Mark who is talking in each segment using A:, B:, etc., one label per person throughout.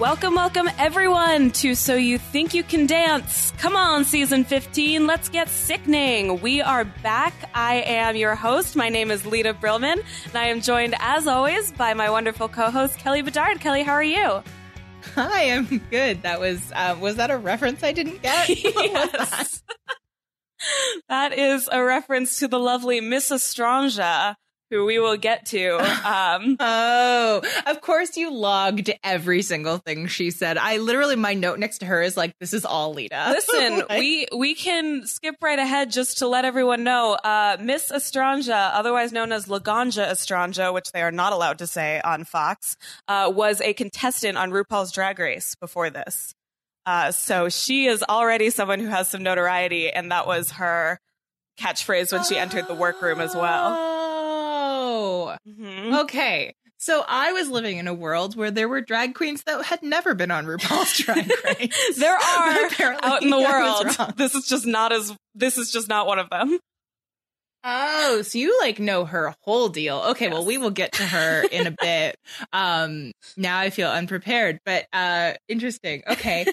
A: Welcome, welcome everyone to So You Think You Can Dance. Come on, season 15, let's get sickening. We are back. I am your host. My name is Lita Brillman, and I am joined, as always, by my wonderful co-host, Kelly Bedard. Kelly, how are you?
B: Hi, I'm good. That was that a reference I didn't get?
A: Yes. That is a reference to the lovely Miss Estranja, who we will get to.
B: Oh, of course you logged every single thing she said. My note next to her is like, this is all Lita.
A: Listen, we can skip right ahead just to let everyone know. Miss Estranja, otherwise known as Laganja Estranja, which they are not allowed to say on Fox, was a contestant on RuPaul's Drag Race before this. So she is already someone who has some notoriety, and that was her catchphrase when she entered the workroom as well.
B: Oh, okay. So I was living in a world where there were drag queens that had never been on RuPaul's Drag Race.
A: There are out in the world. This is just not one of them.
B: Oh, so you know her whole deal. Okay, yes. Well, we will get to her in a bit. Now I feel unprepared, but interesting. Okay.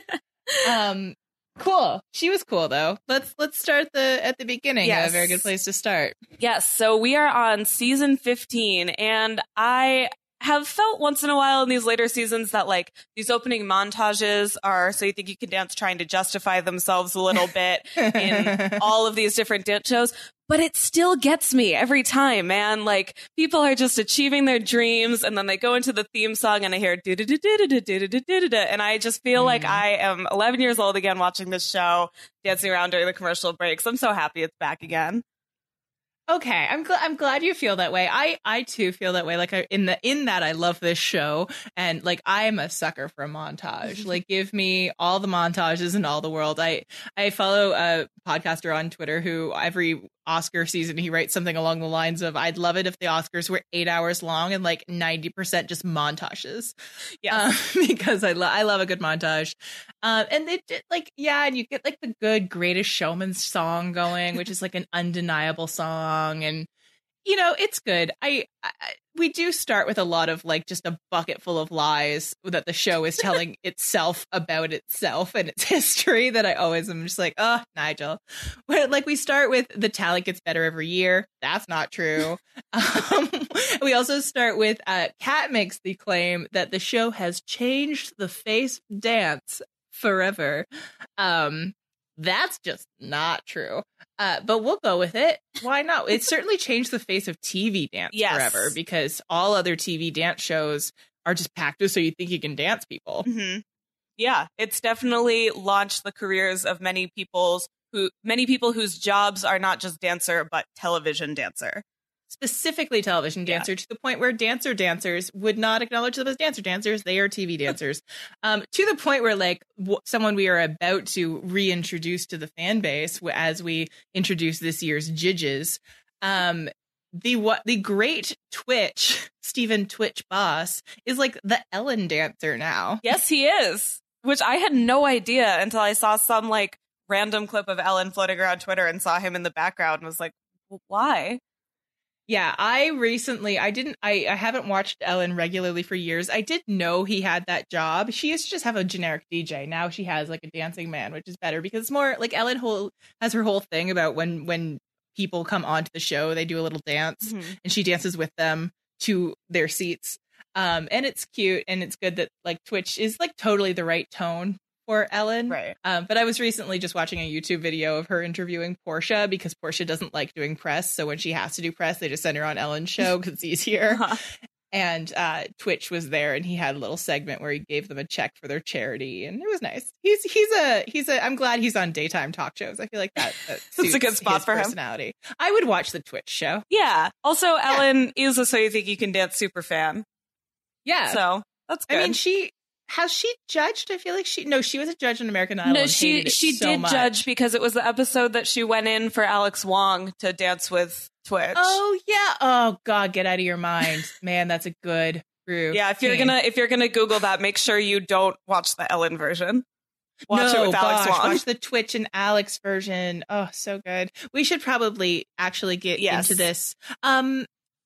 B: Cool. She was cool though. Let's start at the beginning. Yes. A very good place to start.
A: Yes. So we are on season 15, and I have felt once in a while in these later seasons that these opening montages are So You Think You Can Dance trying to justify themselves a little bit in all of these different dance shows. But it still gets me every time, man. People are just achieving their dreams, and then they go into the theme song, and I hear do-do-do-do-do-do-do-do-do-do, and I just feel like I am 11 years old again watching this show, dancing around during the commercial breaks. I'm so happy it's back again.
B: Okay, I'm glad you feel that way. I too feel that way. In that I love this show, and I am a sucker for a montage. Give me all the montages in all the world. I follow a podcaster on Twitter who every Oscar season he writes something along the lines of, "I'd love it if the Oscars were 8 hours long and 90% just montages."
A: Yeah,
B: because I love a good montage. And they did and you get the good Greatest Showman song going, which is an undeniable song, and it's good. We do start with a lot of just a bucket full of lies that the show is telling itself about itself and its history that I always am just oh, Nigel. We start with the talent gets better every year. That's not true. We also start with Kat makes the claim that the show has changed the face of dance forever. That's just not true. But we'll go with it. Why not? It certainly changed the face of TV dance forever, because all other TV dance shows are just packed with So You Think You Can Dance people.
A: Mm-hmm. Yeah, it's definitely launched the careers of many people whose jobs are not just dancer, but television dancer.
B: Specifically television dancer, to the point where dancers would not acknowledge them as dancers. They are TV dancers. To the point where someone we are about to reintroduce to the fan base as we introduce this year's Jidges, the great Twitch, Stephen Twitch Boss, is the Ellen dancer now.
A: Yes, he is. Which I had no idea until I saw some random clip of Ellen floating around Twitter and saw him in the background and was like, well, why?
B: Yeah, I haven't watched Ellen regularly for years. I did know he had that job. She used to just have a generic DJ. Now she has a dancing man, which is better because it's more Ellen has her whole thing about when people come onto the show, they do a little dance and she dances with them to their seats. And it's cute, and it's good that Twitch is totally the right tone for Ellen.
A: Right.
B: But I was recently just watching a YouTube video of her interviewing Portia, because Portia doesn't like doing press. So when she has to do press, they just send her on Ellen's show because it's easier. And Twitch was there, and he had a little segment where he gave them a check for their charity, and it was nice. He's a I'm glad he's on daytime talk shows. I feel like that
A: that's a good spot for
B: personality. I would watch the Twitch show.
A: Yeah. Also, Ellen is a So You Think You Can Dance super fan.
B: Yeah.
A: So that's good.
B: I mean, has she judged? I feel like she was a judge on American Idol.
A: No, she did judge, because it was the episode that she went in for Alex Wong to dance with Twitch.
B: Oh yeah. Oh God, get out of your mind, man. That's a good routine.
A: Yeah, if you're gonna Google that, make sure you don't watch the Ellen version. Watch it with Alex Wong.
B: Watch the Twitch and Alex version. Oh, so good. We should probably actually get into this.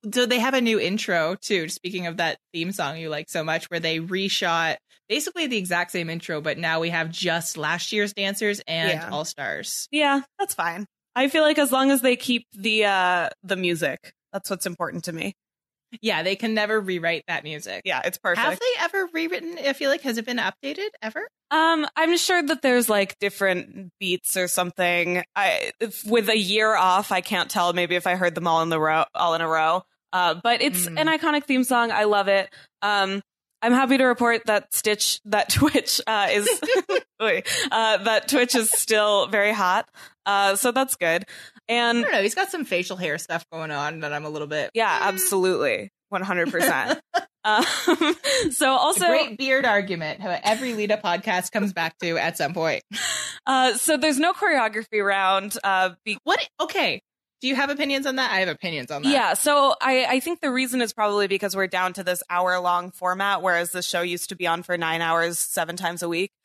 B: So they have a new intro too. Speaking of that theme song you like so much, where they reshot basically the exact same intro, but now we have just last year's dancers and All Stars.
A: Yeah, that's fine. I feel like as long as they keep the music, that's what's important to me.
B: Yeah, they can never rewrite that music.
A: Yeah, it's perfect.
B: Have they ever rewritten? I feel like, has it been updated ever?
A: I'm sure that there's like different beats or something. With a year off, I can't tell. Maybe if I heard them all in a row. But it's an iconic theme song. I love it. I'm happy to report that Twitch is that Twitch is still very hot. So that's good. And
B: I don't know, he's got some facial hair stuff going on that I'm a little bit.
A: Yeah, absolutely. 100%. So also
B: a great beard argument how every Lita podcast comes back to at some point.
A: So there's no choreography round.
B: What? Okay. Do you have opinions on that? I have opinions on that.
A: Yeah, so I think the reason is probably because we're down to this hour-long format, whereas the show used to be on for 9 hours, 7 times a week.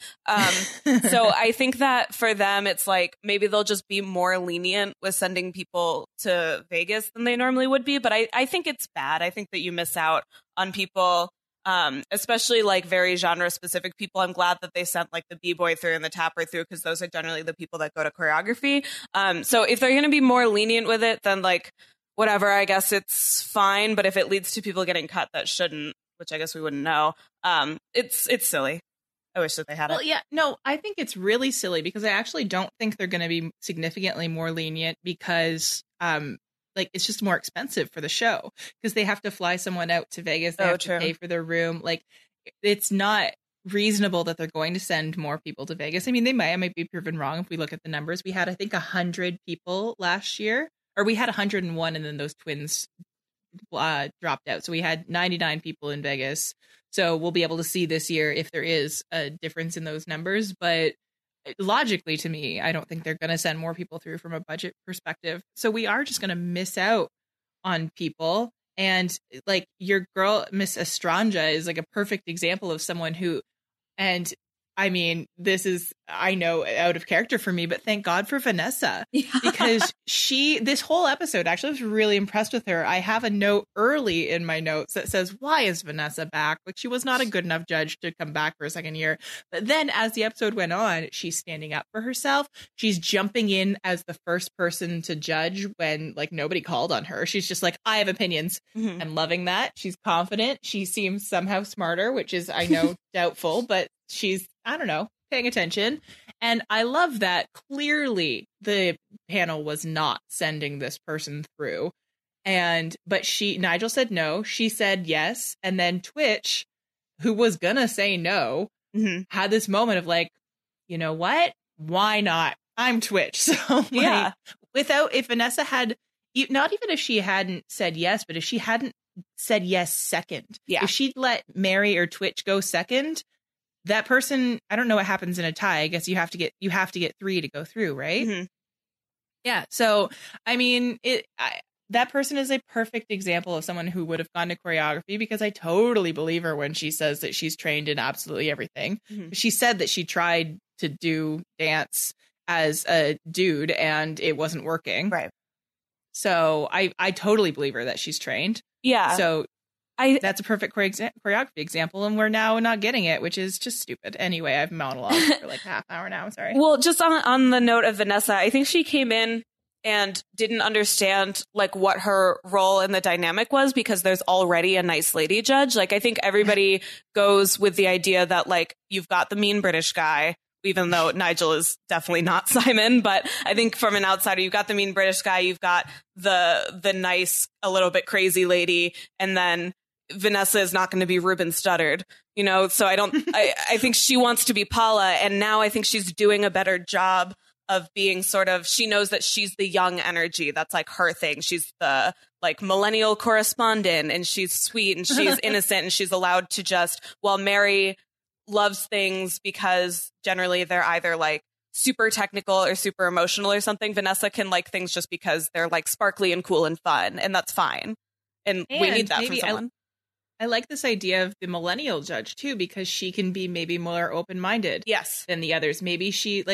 A: So I think that for them, it's like maybe they'll just be more lenient with sending people to Vegas than they normally would be. But I think it's bad. I think that you miss out on people, especially like very genre-specific people. I'm glad that they sent like the B-boy through and the tapper through, because those are generally the people that go to choreography. So if they're going to be more lenient with it, then like whatever, I guess it's fine. But if it leads to people getting cut that shouldn't, which I guess we wouldn't know, it's silly. I wish that they had it.
B: Well, yeah, no, I think it's really silly because I actually don't think they're going to be significantly more lenient because like it's just more expensive for the show because they have to fly someone out to Vegas. They have to pay for their room. Like it's not reasonable that they're going to send more people to Vegas. I mean, I might be proven wrong if we look at the numbers. We had, I think, 100 people last year, or we had 101, and then those twins dropped out. So we had 99 people in Vegas. So we'll be able to see this year if there is a difference in those numbers. But logically, to me, I don't think they're going to send more people through from a budget perspective. So we are just going to miss out on people. And like your girl, Miss Estranja, is like a perfect example of someone who, and I mean, this is, I know, out of character for me, but thank God for Vanessa, because this whole episode, actually, I was really impressed with her. I have a note early in my notes that says, why is Vanessa back? Like, she was not a good enough judge to come back for a second year. But then as the episode went on, she's standing up for herself. She's jumping in as the first person to judge when like nobody called on her. She's just like, I have opinions. Mm-hmm. I'm loving that. She's confident. She seems somehow smarter, which is, I know, doubtful, but she's, I don't know, paying attention. And I love that clearly the panel was not sending this person through. But Nigel said no, she said yes. And then Twitch, who was gonna say no, had this moment of like, you know what? Why not? I'm Twitch. So yeah, if Vanessa had, not even if she hadn't said yes, but if she hadn't said yes second, if she'd let Mary or Twitch go second, that person, I don't know what happens in a tie. I guess you have to get 3 to go through, right? Mm-hmm. Yeah. So, I mean, that person is a perfect example of someone who would have gone to choreography, because I totally believe her when she says that she's trained in absolutely everything. Mm-hmm. She said that she tried to do dance as a dude and it wasn't working.
A: Right.
B: So I totally believe her that she's trained.
A: Yeah.
B: So that's a perfect choreography example, and we're now not getting it, which is just stupid. Anyway, I've monologued for like half an hour now. I'm sorry.
A: Well, just on the note of Vanessa, I think she came in and didn't understand like what her role in the dynamic was, because there's already a nice lady judge. Like, I think everybody goes with the idea that like you've got the mean British guy, even though Nigel is definitely not Simon. But I think from an outsider, you've got the mean British guy, you've got the nice, a little bit crazy lady, and then Vanessa is not going to be Ruben Studdard, you know? So I think she wants to be Paula. And now I think she's doing a better job of being sort of, she knows that she's the young energy. That's like her thing. She's the like millennial correspondent, and she's sweet and she's innocent, and she's allowed to just, while Mary loves things because generally they're either like super technical or super emotional or something, Vanessa can like things just because they're like sparkly and cool and fun, and that's fine. And we need that from someone.
B: I like this idea of the millennial judge too, because she can be maybe more open-minded
A: yes.
B: than the others. Maybe she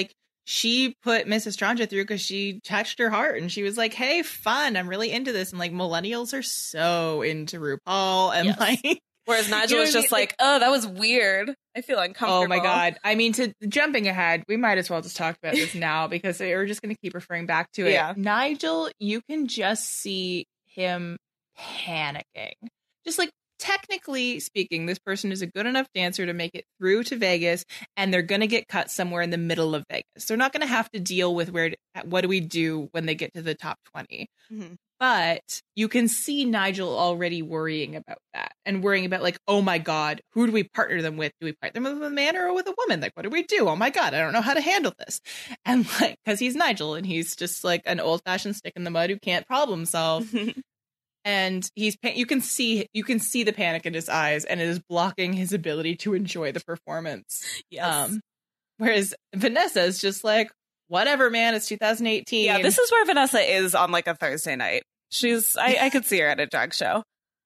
B: she put Miss Estranja through because she touched her heart and she was like, hey, fun. I'm really into this. And like millennials are so into RuPaul and
A: Yes.
B: like.
A: Whereas Nigel was just like, oh, that was weird. I feel uncomfortable.
B: Oh my God. I mean, jumping ahead, we might as well just talk about this now because we're just going to keep referring back to it.
A: Yeah.
B: Nigel, you can just see him panicking. Just like, technically speaking, this person is a good enough dancer to make it through to Vegas, and they're going to get cut somewhere in the middle of Vegas. They're not going to have to deal with what do we do when they get to the top 20.
A: Mm-hmm.
B: But you can see Nigel already worrying about that and worrying about like, oh my God, who do we partner them with? Do we partner them with a man or with a woman? Like, what do we do? Oh my God, I don't know how to handle this. And like, because he's Nigel and he's just like an old fashioned stick in the mud who can't problem solve. And you can see the panic in his eyes, and it is blocking his ability to enjoy the performance.
A: Yes.
B: Whereas Vanessa is just like, whatever, man, it's 2018.
A: Yeah, this is where Vanessa is on like a Thursday night. I could see her at a drag show.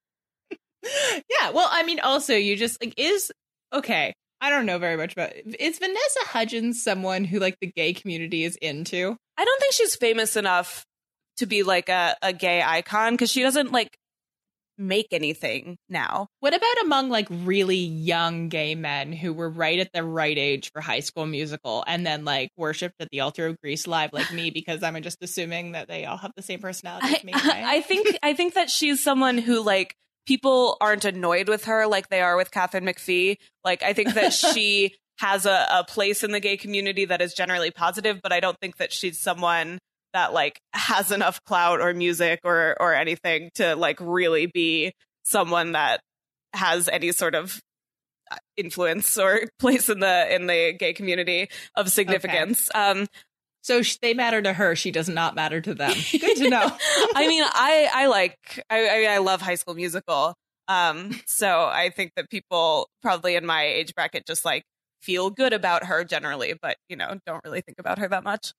B: Yeah, well, I mean, also you just like okay. I don't know very much about it. Is Vanessa Hudgens someone who like the gay community is into?
A: I don't think she's famous enough to be like a gay icon because she doesn't like make anything now.
B: What about among like really young gay men who were right at the right age for High School Musical and then like worshipped at the altar of Grease live like me because I'm just assuming that they all have the same personality as me. Right?
A: I think that she's someone who like people aren't annoyed with her like they are with Catherine McPhee. Like I think that she has a place in the gay community that is generally positive, but I don't think that she's someone that like has enough clout or music or anything to like really be someone that has any sort of influence or place in the gay community of significance. Okay.
B: So they matter to her. She does not matter to them. Good to know.
A: I mean, I love High School Musical. So I think that people probably in my age bracket just like feel good about her generally, but don't really think about her that much.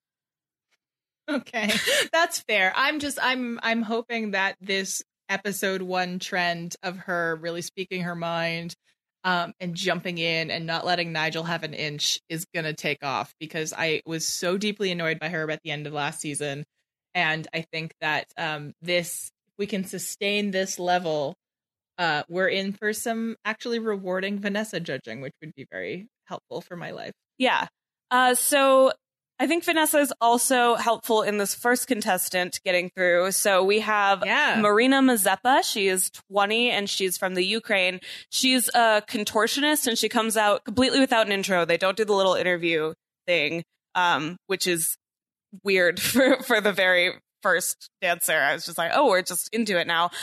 B: Okay, that's fair. I'm hoping that this episode 1 trend of her really speaking her mind and jumping in and not letting Nigel have an inch is going to take off because I was so deeply annoyed by her at the end of last season. And I think that we can sustain this level. We're in for some actually rewarding Vanessa judging, which would be very helpful for my life.
A: Yeah. So I think Vanessa is also helpful in this first contestant getting through. So we have Marina Mazeppa. She is 20 and she's from the Ukraine. She's a contortionist and she comes out completely without an intro. They don't do the little interview thing, which is weird for the very first dancer. I was just like, oh, we're just into it now.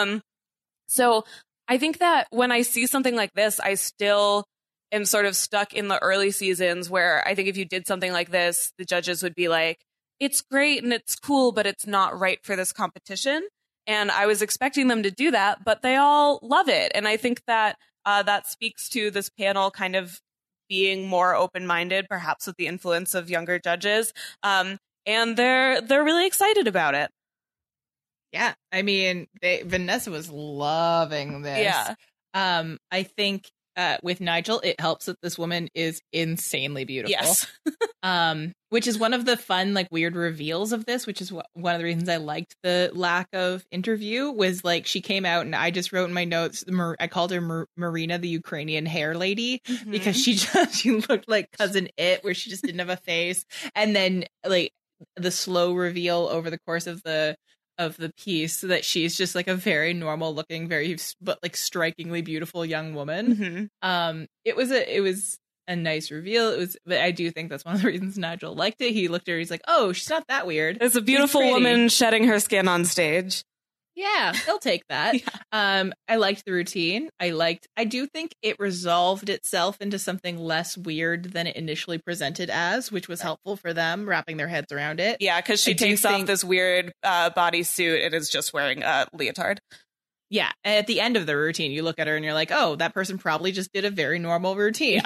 A: So I think that when I see something like this, I still am sort of stuck in the early seasons where I think if you did something like this, the judges would be like, it's great and it's cool, but it's not right for this competition. And I was expecting them to do that, but they all love it. And I think that that speaks to this panel kind of being more open-minded, perhaps with the influence of younger judges. And they're really excited about it.
B: Yeah. I mean, Vanessa was loving this.
A: Yeah.
B: I think with Nigel, it helps that this woman is insanely beautiful.
A: Yes.
B: Which is one of the fun, like, weird reveals of this, which is one of the reasons I liked the lack of interview was, like, she came out and I just wrote in my notes, I called her Marina, the Ukrainian hair lady, because she looked like Cousin It, where she just didn't have a face. And then, like, the slow reveal over the course of the piece that she's just like a very normal looking, but like strikingly beautiful young woman. It was a nice reveal. But I do think that's one of the reasons Nigel liked it. He looked at her, he's like, oh, she's not that weird.
A: It's a beautiful woman shedding her skin on stage.
B: Yeah, he'll take that. Yeah. I liked the routine. I do think it resolved itself into something less weird than it initially presented as, which was helpful for them wrapping their heads around it.
A: Yeah, because she takes off this weird bodysuit and is just wearing a leotard.
B: Yeah, and at the end of the routine, you look at her and you're like, oh, that person probably just did a very normal routine.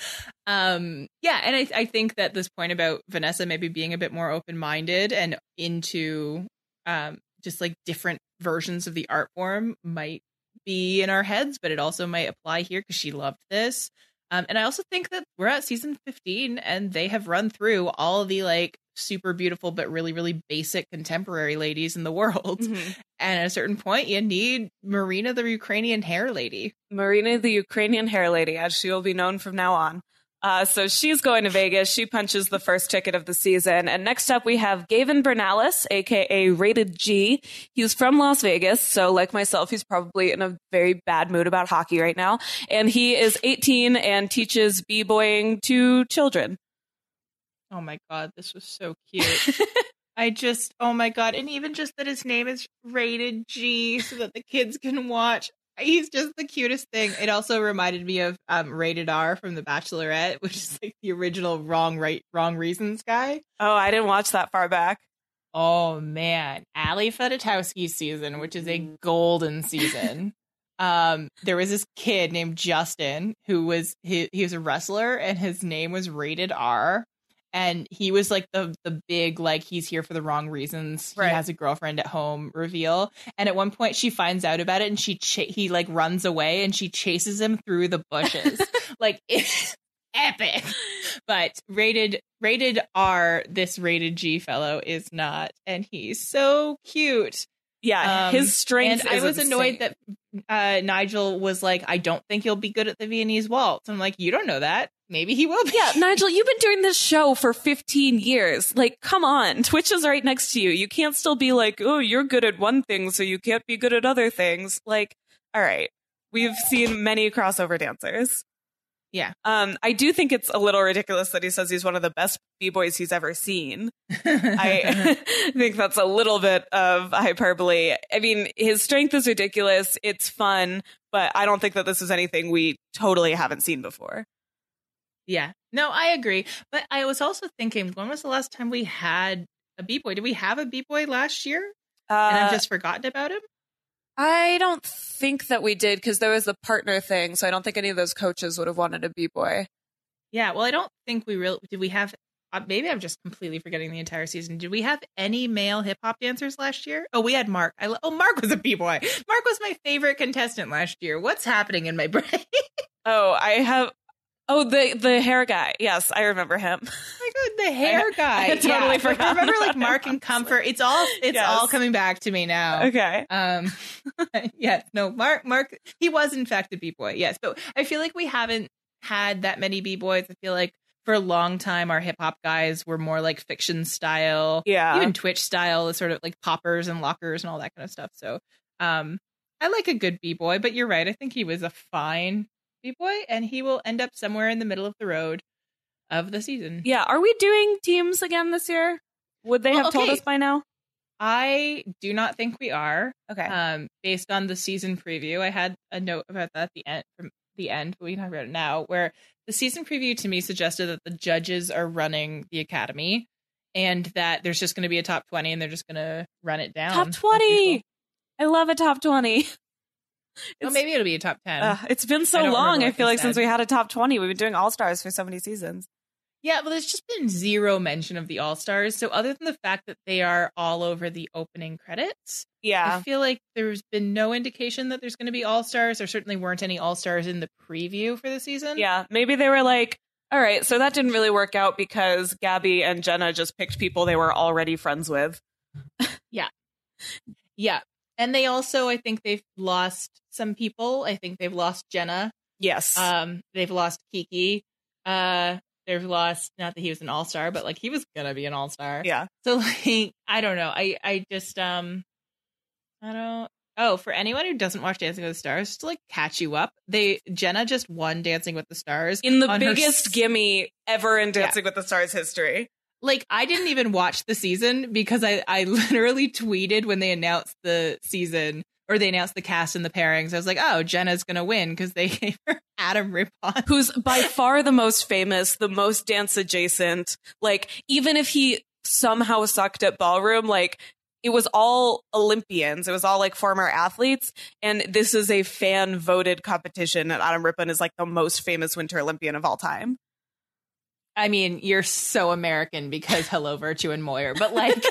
B: Yeah. And I think that this point about Vanessa maybe being a bit more open-minded and into just like different versions of the art form might be in our heads, but it also might apply here because she loved this. And I also think that we're at season 15 and they have run through all the like super beautiful but really, really basic contemporary ladies in the world.
A: Mm-hmm.
B: And at a certain point, you need Marina, the Ukrainian hair lady.
A: Marina, the Ukrainian hair lady, as she will be known from now on. So she's going to Vegas. She punches the first ticket of the season. And next up, we have Gavin Bernales, a.k.a. Rated G. He's from Las Vegas. So like myself, he's probably in a very bad mood about hockey right now. And he is 18 and teaches b-boying to children.
B: Oh, my God. This was so cute. Oh, my God. And even just that his name is Rated G so that the kids can watch. He's just the cutest thing. It also reminded me of Rated R from The Bachelorette, which is like the original wrong reasons guy.
A: Oh, I didn't watch that far back.
B: Oh, man. Ali Fedotowsky's season, which is a golden season. There was this kid named Justin who was he was a wrestler and his name was Rated R. And he was like the big, like, he's here for the wrong reasons. Right. He has a girlfriend at home reveal. And at one point she finds out about it and he like runs away and she chases him through the bushes. Like, it's epic. But rated R, this Rated G fellow is not. And he's so cute.
A: Yeah, his strength
B: and
A: is
B: I was
A: insane.
B: annoyed that Nigel was like, I don't think you'll be good at the Viennese waltz. I'm like, you don't know that. Maybe he will be.
A: Yeah, Nigel, you've been doing this show for 15 years. Like, come on. Twitch is right next to you. You can't still be like, oh, you're good at one thing, so you can't be good at other things. Like, all right. We've seen many crossover dancers.
B: Yeah.
A: I do think it's a little ridiculous that he says he's one of the best b-boys he's ever seen. I think that's a little bit of hyperbole. I mean, his strength is ridiculous. It's fun, but I don't think that this is anything we totally haven't seen before.
B: Yeah. No, I agree. But I was also thinking, when was the last time we had a b-boy? Did we have a b-boy last year? And I've just forgotten about him?
A: I don't think that we did because there was the partner thing. So I don't think any of those coaches would have wanted a b-boy.
B: Yeah. Well, I don't think did we have, maybe I'm just completely forgetting the entire season. Did we have any male hip hop dancers last year? Oh, we had Mark. Mark was a b-boy. Mark was my favorite contestant last year. What's happening in my brain?
A: The hair guy. Yes, I remember him.
B: Oh my God, the hair guy.
A: I totally forgot.
B: I remember like Mark and Comfort. It's all coming back to me now.
A: Okay.
B: Yes. No, Mark. He was in fact a b-boy. Yes, but I feel like we haven't had that many b-boys. I feel like for a long time our hip hop guys were more like fiction style.
A: Yeah.
B: Even Twitch style, sort of like poppers and lockers and all that kind of stuff. So, I like a good b-boy. But you're right. I think he was a fine b-boy, and he will end up somewhere in the middle of the road of the season.
A: Yeah. Are we doing teams again this year? Would they have told us by now?
B: I do not think we are.
A: Okay.
B: Based on the season preview, I had a note about that from the end, but we can talk about it now, where the season preview to me suggested that the judges are running the academy and that there's just going to be a top 20 and they're just going to run it down.
A: Top 20. I love a top 20.
B: Well, maybe it'll be a top 10.
A: It's been so long. I feel like since we had a top 20, we've been doing All-Stars for so many seasons.
B: Yeah, well, there's just been zero mention of the All-Stars. So other than the fact that they are all over the opening credits, I feel like there's been no indication that there's going to be All-Stars. There certainly weren't any All-Stars in the preview for the season.
A: Yeah, maybe they were like, all right, so that didn't really work out because Gabby and Jenna just picked people they were already friends with.
B: Yeah. Yeah. And they also, I think they've lost some people. I think they've lost Jenna.
A: Yes.
B: They've lost Kiki. They've lost, not that he was an all-star, but like he was gonna be an all-star.
A: Yeah.
B: So like, I don't know. I just I don't. Oh, for anyone who doesn't watch Dancing with the Stars, to like catch you up, Jenna just won Dancing with the Stars
A: in the biggest gimme ever in Dancing with the Stars history.
B: Like, I didn't even watch the season because I literally tweeted when they announced the season, or they announced the cast and the pairings. I was like, oh, Jenna's going to win because they gave her Adam Rippon.
A: Who's by far the most famous, the most dance adjacent. Like, even if he somehow sucked at ballroom, like, it was all Olympians. It was all like former athletes. And this is a fan voted competition. And Adam Rippon is like the most famous Winter Olympian of all time.
B: I mean, you're so American because hello, Virtue and Moyer, but like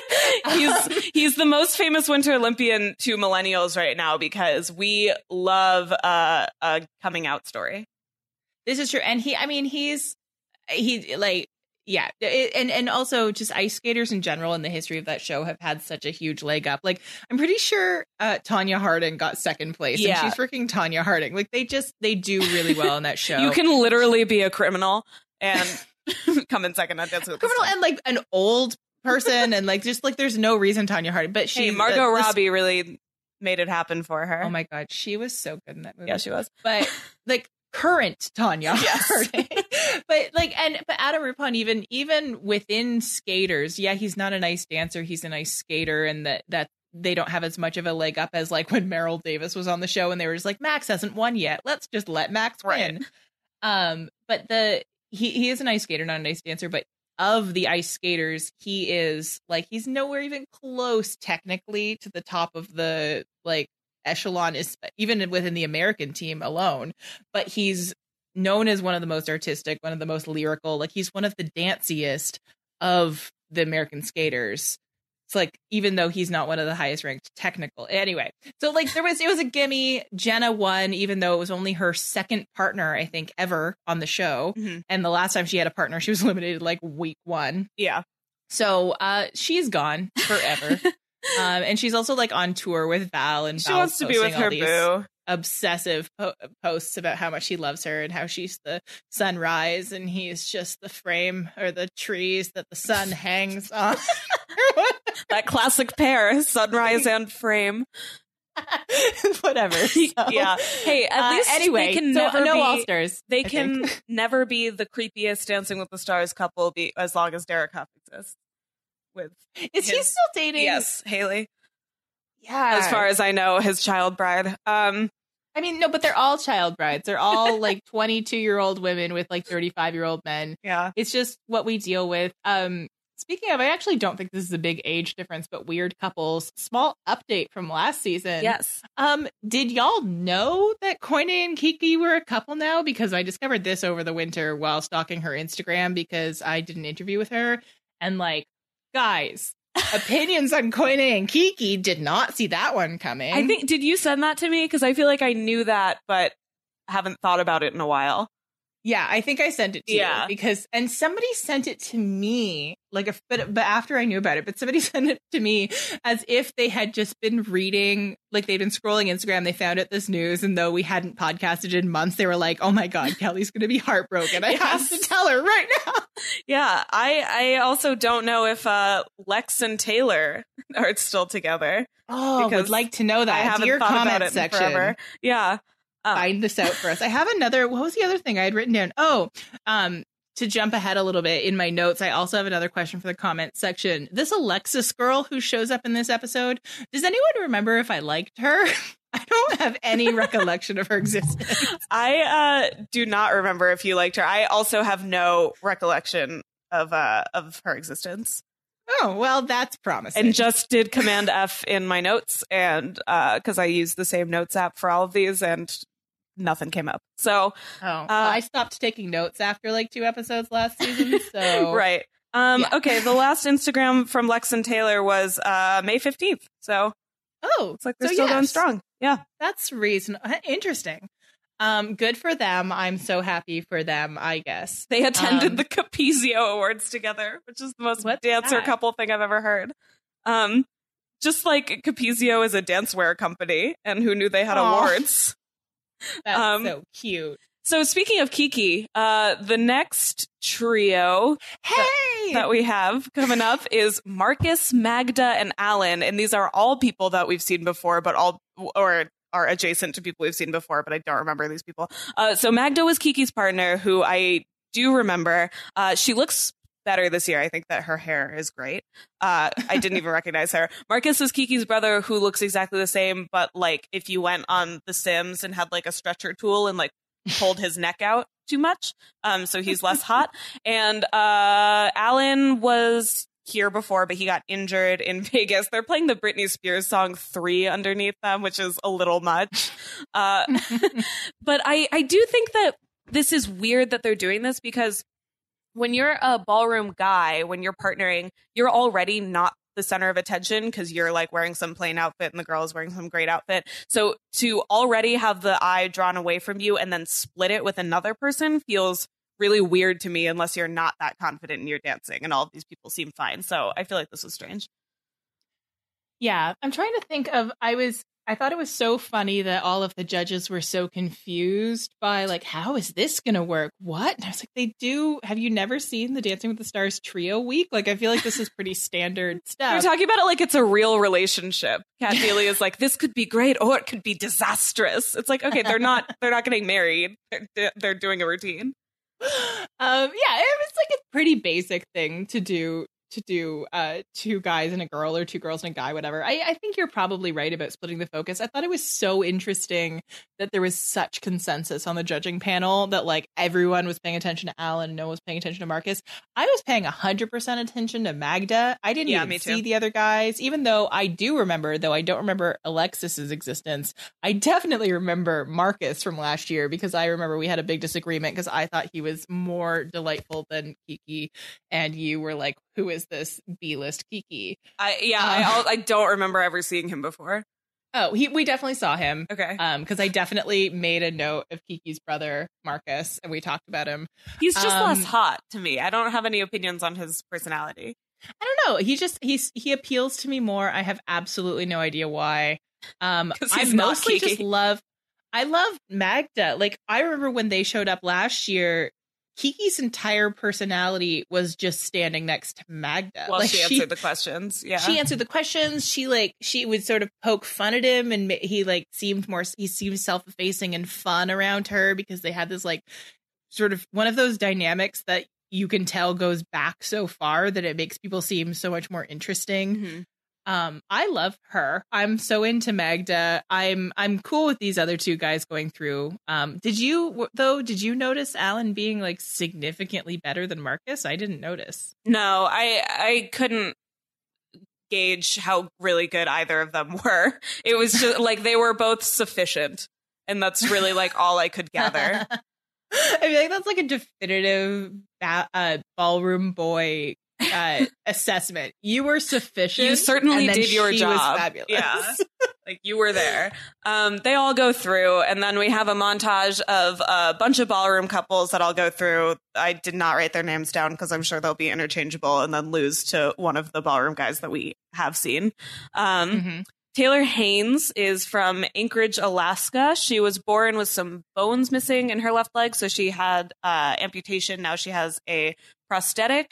A: he's the most famous Winter Olympian to millennials right now because we love a coming out story.
B: This is true. And he's like, yeah. And also just ice skaters in general in the history of that show have had such a huge leg up. Like, I'm pretty sure Tanya Harding got second place.
A: Yeah.
B: And she's freaking Tanya Harding. Like, they do really well in that show.
A: You can literally be a criminal and come in second on Dancing with the
B: criminal
A: Stars.
B: and like an old person and like just like there's no reason Tanya Harding. But she
A: Margot Robbie really made it happen for her.
B: Oh my God, she was so good in that movie.
A: Yeah, she was.
B: But like current Tanya Harding. But Adam Rippon, even within skaters, yeah, he's not an ice dancer, he's an ice skater, and that they don't have as much of a leg up as like when Meryl Davis was on the show and they were just like, Max hasn't won yet, let's just let Max win. But he is an ice skater, not an ice dancer, but of the ice skaters, he is like, he's nowhere even close technically to the top of the like echelon, is even within the American team alone, but he's known as one of the most artistic, one of the most lyrical, like he's one of the danciest of the American skaters. It's like, even though he's not one of the highest ranked technical. Anyway, so like it was a gimme. Jenna won, even though it was only her second partner, I think, ever on the show. Mm-hmm. And the last time she had a partner, she was eliminated like week 1.
A: Yeah.
B: So she's gone forever. And she's also like on tour with Val, and
A: she wants to be with her boo.
B: Obsessive posts about how much he loves her and how she's the sunrise and he's just the frame or the trees that the sun hangs on.
A: That classic pair, sunrise and frame.
B: Whatever. So,
A: yeah. Hey, at least
B: anyway,
A: they can never
B: no
A: be
B: All-Stars.
A: They can never be the creepiest Dancing with the Stars couple as long as Derek Huff exists.
B: Is he still dating?
A: Yes, Haley.
B: Yeah.
A: As far as I know, his child bride.
B: I mean, no, but they're all child brides. They're all like 22-year-old women with like 35-year-old men.
A: Yeah.
B: It's just what we deal with. Speaking of, I actually don't think this is a big age difference, but weird couples. Small update from last season.
A: Yes.
B: Did y'all know that Koine and Kiki were a couple now? Because I discovered this over the winter while stalking her Instagram because I did an interview with her. And like, guys, opinions on Koine and Kiki, did not see that one coming.
A: I think, did you send that to me? Because I feel like I knew that, but haven't thought about it in a while.
B: Yeah, I think I sent it to you because, and somebody sent it to me like but after I knew about it, but somebody sent it to me as if they had just been reading, like they'd been scrolling Instagram, they found out this news, and though we hadn't podcasted in months, they were like, oh my God, Kelly's going to be heartbroken. I have to tell her right now.
A: Yeah, I also don't know if Lex and Taylor are still together.
B: Oh, would like to know that.
A: I haven't
B: Dear
A: thought
B: comment
A: about it
B: section.
A: forever. Yeah.
B: Find this out for us. I have another, what was the other thing I had written down? To jump ahead a little bit in my notes, I also have another question for the comment section. This Alexis girl who shows up in this episode, does anyone remember if I liked her? I don't have any recollection of her existence.
A: I do not remember if you liked her. I also have no recollection of her existence.
B: Oh, well, that's promising.
A: And just did Command F in my notes, and because I use the same notes app for all of these, and nothing came up. So
B: I stopped taking notes after like 2 episodes last season. So
A: right. Okay, the last Instagram from Lex and Taylor was May 15th. So it's like they're still going strong. Yeah.
B: That's reasonable. Interesting. Good for them. I'm so happy for them, I guess.
A: They attended the Capizio Awards together, which is the most dancer couple thing I've ever heard. Just like Capizio is a dancewear company, and who knew they had awards?
B: That's so cute.
A: So speaking of Kiki, the next trio that we have coming up is Marcus, Magda, and Alan. And these are all people that we've seen before, but are adjacent to people we've seen before, but I don't remember these people. So Magda was Kiki's partner, who I do remember. She looks better this year. I think that her hair is great. I didn't even recognize her. Marcus is Kiki's brother, who looks exactly the same, but like if you went on The Sims and had like a stretcher tool and like pulled his neck out too much, so he's less hot. And Alan was here before, but he got injured in Vegas. They're playing the Britney Spears song 3 underneath them, which is a little much. But I do think that this is weird that they're doing this, because when you're a ballroom guy, when you're partnering, you're already not the center of attention because you're like wearing some plain outfit and the girl is wearing some great outfit. So to already have the eye drawn away from you and then split it with another person feels really weird to me unless you're not that confident in your dancing, and all of these people seem fine. So I feel like this was strange.
B: Yeah, I'm trying to think of, I thought it was so funny that all of the judges were so confused by like, how is this going to work? What? And I was like, have you never seen the Dancing with the Stars trio week? Like, I feel like this is pretty standard stuff.
A: You're talking about it like it's a real relationship. Kat Daly is like, this could be great or it could be disastrous. It's like, okay, they're not getting married. They're doing a routine.
B: Yeah, it was like a pretty basic thing to do two guys and a girl, or two girls and a guy, whatever. I think you're probably right about splitting the focus. I thought it was so interesting that there was such consensus on the judging panel that like everyone was paying attention to Alan, no one was paying attention to Marcus. I was paying 100% attention to Magda. I didn't even see the other guys, even though I do remember, though I don't remember Alexis's existence. I definitely remember Marcus from last year because I remember we had a big disagreement because I thought he was more delightful than Kiki, and you were like, who is this B-list Kiki?
A: I don't remember ever seeing him before.
B: Oh, we definitely saw him.
A: Okay.
B: Because I definitely made a note of Kiki's brother, Marcus, and we talked about him.
A: He's just less hot to me. I don't have any opinions on his personality.
B: I don't know. He appeals to me more. I have absolutely no idea why. I mostly just love Magda. Like, I remember when they showed up last year, Kiki's entire personality was just standing next to Magda.
A: Well, like, she answered the questions. Yeah,
B: she answered the questions. She would sort of poke fun at him, and he seemed self-effacing and fun around her because they had this like sort of one of those dynamics that you can tell goes back so far that it makes people seem so much more interesting. Mm-hmm. I love her. I'm so into Magda. I'm cool with these other two guys going through. Did you notice Alan being like significantly better than Marcus? I didn't notice.
A: No, I couldn't gauge how really good either of them were. It was just like they were both sufficient, and that's really like all I could gather.
B: I feel like that's like a definitive ballroom boy assessment. You were sufficient.
A: You certainly did your job.
B: Was fabulous.
A: Yeah, like you were there. They all go through, and then we have a montage of a bunch of ballroom couples that I'll go through. I did not write their names down because I'm sure they'll be interchangeable, and then lose to one of the ballroom guys that we have seen. Taylor Haynes is from Anchorage, Alaska. She was born with some bones missing in her left leg, so she had amputation. Now she has a prosthetic.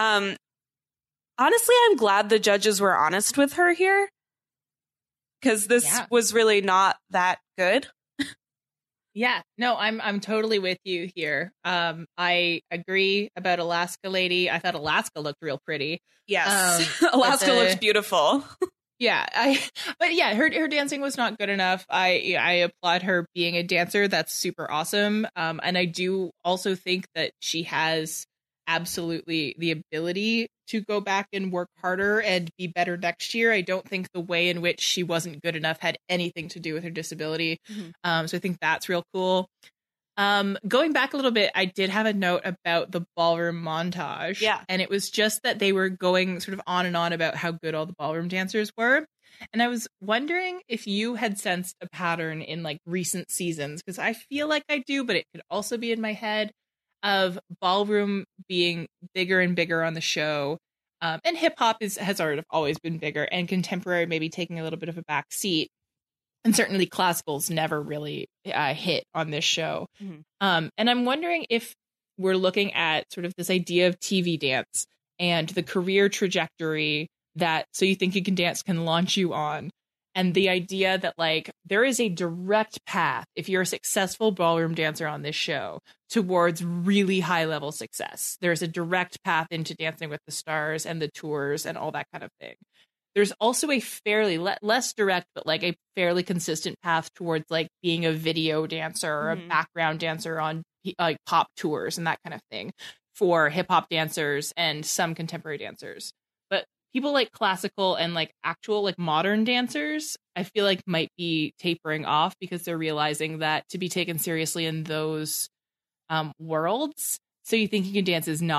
A: Honestly, I'm glad the judges were honest with her here, because this was really not that good.
B: Yeah, no, I'm totally with you here. I agree about Alaska Lady. I thought Alaska looked real pretty.
A: Yes, Alaska looked beautiful.
B: But her dancing was not good enough. I applaud her being a dancer. That's super awesome. And I do also think that she has absolutely the ability to go back and work harder and be better next year. I don't think the way in which she wasn't good enough had anything to do with her disability. Mm-hmm. So I think that's real cool. Going back a little bit, I did have a note about the ballroom montage.
A: Yeah.
B: And it was just that they were going sort of on and on about how good all the ballroom dancers were. And I was wondering if you had sensed a pattern in like recent seasons, because I feel like I do, but it could also be in my head, of ballroom being bigger and bigger on the show. And hip hop has sort of always been bigger, and contemporary maybe taking a little bit of a back seat. And certainly classicals never really hit on this show. Mm-hmm. And I'm wondering if we're looking at sort of this idea of TV dance and the career trajectory that So You Think You Can Dance can launch you on. And the idea that like there is a direct path, if you're a successful ballroom dancer on this show, towards really high level success. There's a direct path into Dancing with the Stars and the tours and all that kind of thing. There's also a fairly less direct, but like a fairly consistent path towards like being a video dancer or a background dancer on like pop tours and that kind of thing for hip hop dancers and some contemporary dancers. But people like classical and like actual like modern dancers, I feel like might be tapering off because they're realizing that to be taken seriously in those worlds, So You Think You Can Dance is not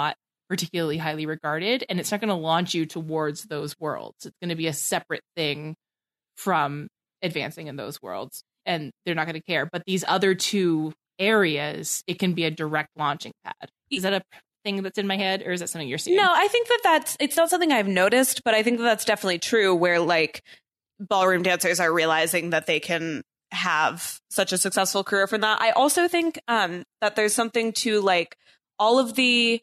B: particularly highly regarded, and it's not going to launch you towards those worlds. It's going to be a separate thing from advancing in those worlds, and they're not going to care. But these other two areas, it can be a direct launching pad. Is that a thing that's in my head, or is that something you're seeing?
A: No, I think it's not something I've noticed, but I think that's definitely true, where like ballroom dancers are realizing that they can have such a successful career from that. I also think that there's something to like all of the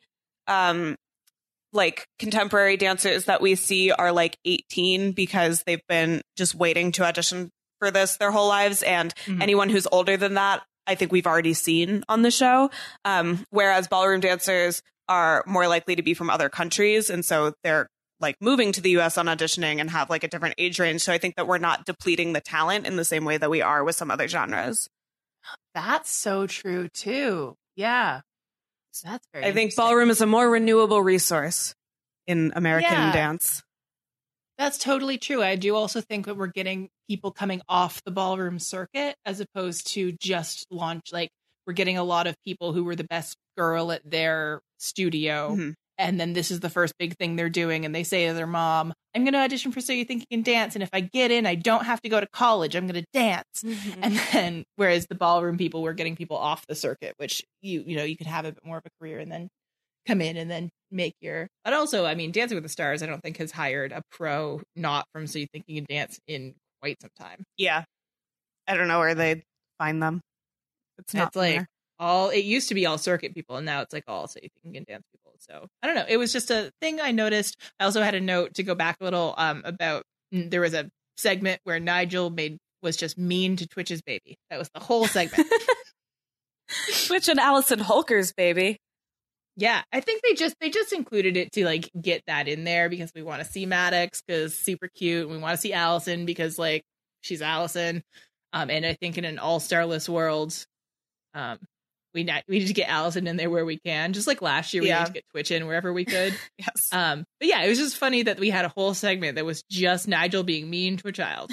A: like contemporary dancers that we see are like 18 because they've been just waiting to audition for this their whole lives, and anyone who's older than that, I think we've already seen on the show. Whereas ballroom dancers are more likely to be from other countries, and so they're like moving to the US on auditioning and have like a different age range. So I think that we're not depleting the talent in the same way that we are with some other genres.
B: That's so true too. Yeah. So that's very
A: I think ballroom is a more renewable resource in American
B: Yeah.
A: dance.
B: That's totally true. I do also think that we're getting people coming off the ballroom circuit as opposed to just launch. Like, we're getting a lot of people who were the best girl at their studio.
A: Mhm.
B: And then this is the first big thing they're doing. And they say to their mom, I'm going to audition for So You Think You Can Dance. And if I get in, I don't have to go to college. I'm going to dance. And then, whereas the ballroom people, we're getting people off the circuit, which you know, you could have a bit more of a career and then come in and then make your. But also, I mean, Dancing with the Stars, I don't think has hired a pro not from So You Think You Can Dance in quite some time.
A: Yeah. I don't know where they find them. It's not
B: It's like
A: there.
B: it used to be all circuit people, and now it's like all So You Think You Can Dance people. So I don't know. It was just a thing I noticed. I also had a note to go back a little about there was a segment where Nigel was just mean to Twitch's baby. That was the whole segment.
A: Twitch and Allison Holker's baby.
B: Yeah, I think they just included it to like get that in there because we want to see Maddox because super cute. And we want to see Allison because like she's Allison. And I think in an all-starless world, we need to get Allison in there where we can. Just like last year, we need to get Twitch in wherever we could.
A: Yes.
B: But yeah, it was just funny that we had a whole segment that was just Nigel being mean to a child.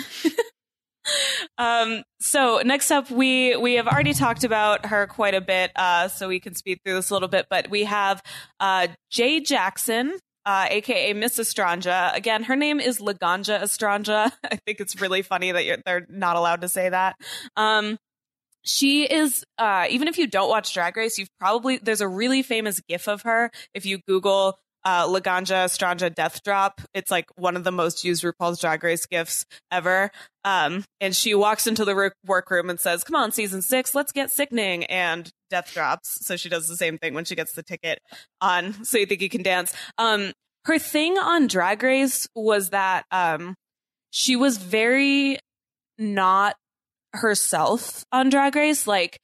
A: So next up, we have already talked about her quite a bit, so we can speed through this a little bit, but we have Jay Jackson, aka Miss Estranja. Again, her name is Laganja Estranja. I think it's really funny that they're not allowed to say that. She is, even if you don't watch Drag Race, there's a really famous GIF of her. If you Google Laganja Estranja Death Drop, it's like one of the most used RuPaul's Drag Race GIFs ever. And she walks into the workroom and says, "Come on, season 6, let's get sickening," and death drops. So she does the same thing when she gets the ticket on So You Think You Can Dance. Her thing on Drag Race was that she was very not herself on Drag Race. Like,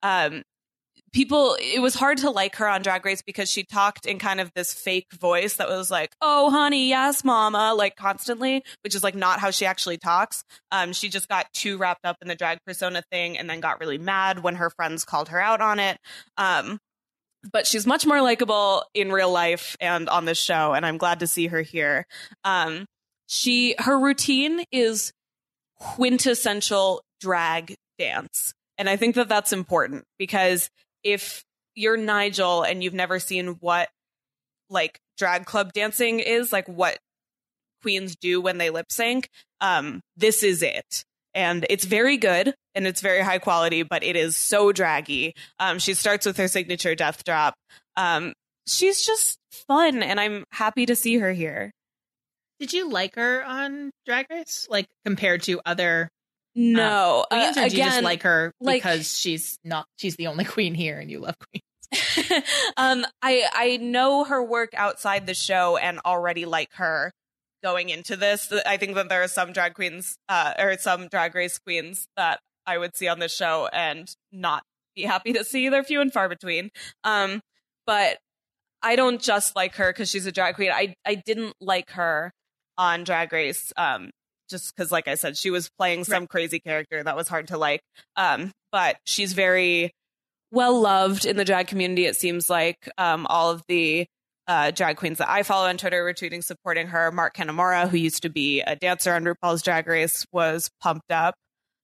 A: it was hard to like her on Drag Race because she talked in kind of this fake voice that was like, "Oh, honey, yes, mama," like constantly, which is like not how she actually talks. She just got too wrapped up in the drag persona thing and then got really mad when her friends called her out on it. But she's much more likable in real life and on this show, and I'm glad to see her here. Her routine is quintessential drag dance. And I think that that's important because if you're Nigel and you've never seen what like drag club dancing is, like what queens do when they lip sync, this is it. And it's very good and it's very high quality, but it is so draggy. She starts with her signature death drop. She's just fun and I'm happy to see her here.
B: Did you like her on Drag Race, like compared to other?
A: No,
B: queens, or do you
A: again,
B: just like her
A: like,
B: because she's the only queen here and you love queens?
A: I know her work outside the show and already like her going into this. I think that there are some drag queens or some Drag Race queens that I would see on this show and not be happy to see. They're few and far between. But I don't just like her because she's a drag queen. I didn't like her on Drag Race just because, like I said, she was playing some crazy character that was hard to like. But she's very well loved in the drag community. It seems like all of the drag queens that I follow on Twitter were tweeting supporting her. Mark Kanamora, who used to be a dancer on RuPaul's Drag Race, was pumped up.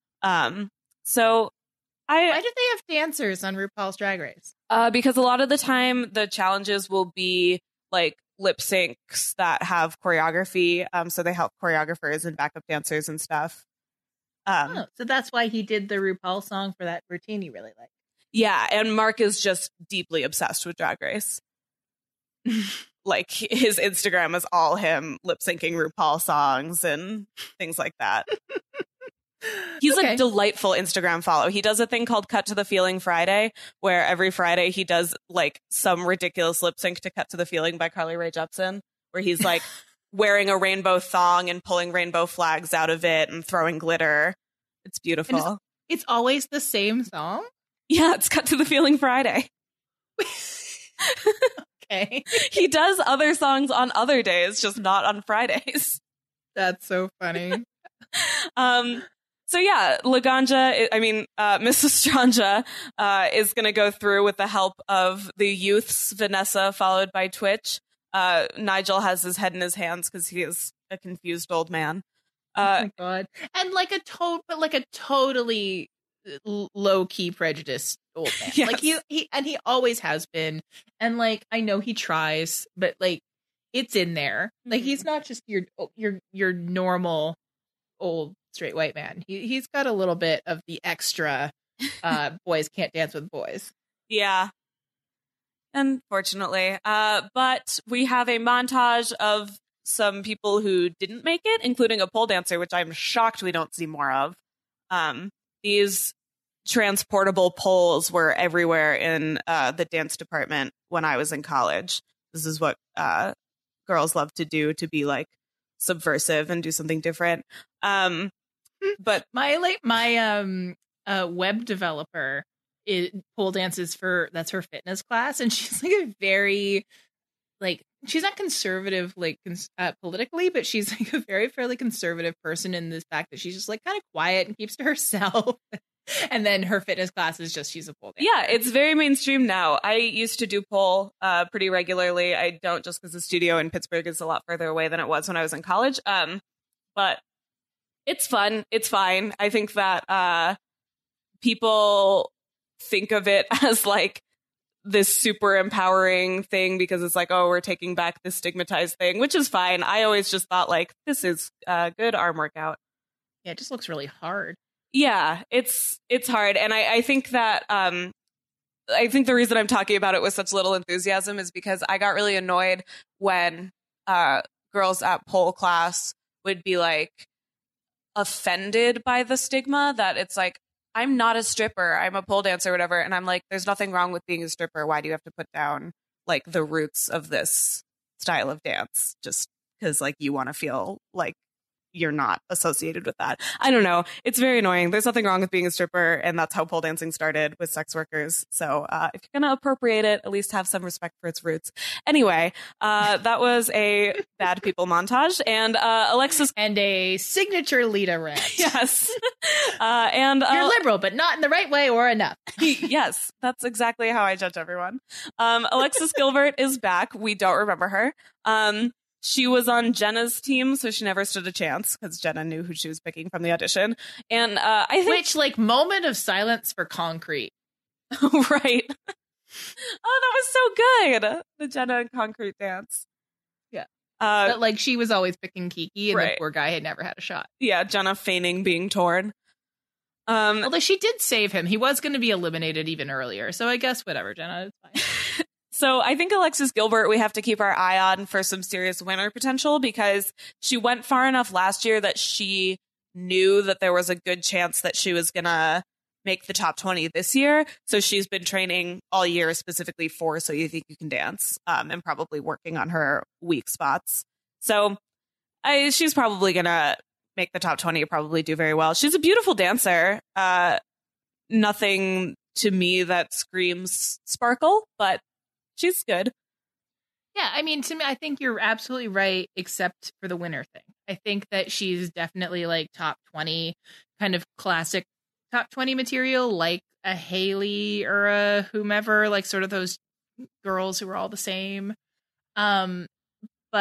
A: So
B: why do they have dancers on RuPaul's Drag Race?
A: Because a lot of the time the challenges will be like lip syncs that have choreography. So they help choreographers and backup dancers and stuff.
B: So that's why he did the RuPaul song for that routine you really like.
A: Yeah, and Mark is just deeply obsessed with Drag Race. Like his Instagram is all him lip syncing RuPaul songs and things like that. He's a delightful Instagram follow. He does a thing called Cut to the Feeling Friday, where every Friday he does like some ridiculous lip sync to Cut to the Feeling by Carly Rae Jepsen, where he's like wearing a rainbow thong and pulling rainbow flags out of it and throwing glitter. It's beautiful.
B: It's always the same song?
A: Yeah, it's Cut to the Feeling Friday.
B: Okay.
A: He does other songs on other days, just not on Fridays.
B: That's so funny.
A: So yeah, Laganja, Miss Estranja is going to go through with the help of the youths, Vanessa, followed by Twitch. Nigel has his head in his hands because he is a confused old man.
B: Oh my God. And like a totally low-key prejudiced old man.
A: Yes.
B: Like he always has been. And like I know he tries, but like it's in there. Like he's not just your normal old straight white man. He's got a little bit of the extra boys can't dance with boys.
A: Yeah. Unfortunately. But we have a montage of some people who didn't make it, including a pole dancer, which I'm shocked we don't see more of. These transportable poles were everywhere in the dance department when I was in college. This is what girls love to do, to be like subversive and do something different. But
B: my web developer pole dances that's her fitness class, and she's like a very like she's not conservative like politically, but she's like a very fairly conservative person in the fact that she's just like kind of quiet and keeps to herself. And then her fitness class is just she's a pole dancer.
A: Yeah, it's very mainstream now. I used to do pole pretty regularly. I don't, just because the studio in Pittsburgh is a lot further away than it was when I was in college. But it's fun. It's fine. I think that people think of it as like this super empowering thing because it's like, oh, we're taking back this stigmatized thing, which is fine. I always just thought like, this is a good arm workout.
B: Yeah, it just looks really hard.
A: Yeah, it's hard. And I think that I think the reason I'm talking about it with such little enthusiasm is because I got really annoyed when girls at pole class would be like offended by the stigma that it's like, I'm not a stripper, I'm a pole dancer or whatever. And I'm like, there's nothing wrong with being a stripper. Why do you have to put down like the roots of this style of dance just because like you want to feel like you're not associated with that? I don't know. It's very annoying. There's nothing wrong with being a stripper, and that's how pole dancing started, with sex workers. So if you're going to appropriate it, at least have some respect for its roots. Anyway, that was a bad people montage, and Alexis
B: and a signature Lita rant.
A: Yes. And
B: you're liberal, but not in the right way or enough.
A: Yes, that's exactly how I judge everyone. Alexis Gilbert is back. We don't remember her. She was on Jenna's team, so she never stood a chance because Jenna knew who she was picking from the audition. And I think,
B: which, like, moment of silence for Concrete.
A: Right. Oh, that was so good. The Jenna and Concrete dance.
B: Yeah. But, like, she was always picking Kiki, and
A: right.
B: The poor guy had never had a shot.
A: Yeah, Jenna feigning being torn.
B: Although she did save him. He was going to be eliminated even earlier. So I guess whatever, Jenna, it's fine.
A: So I think Alexis Gilbert, we have to keep our eye on for some serious winner potential, because she went far enough last year that she knew that there was a good chance that she was going to make the top 20 this year. So she's been training all year specifically for So You Think You Can Dance, and probably working on her weak spots. So she's probably going to make the top 20, probably do very well. She's a beautiful dancer. Nothing to me that screams sparkle, but she's good.
B: Yeah, I mean, to me, I think you're absolutely right, except for the winner thing. I think that she's definitely like top 20, kind of classic top 20 material, like a Haley or a whomever, like sort of those girls who are all the same. But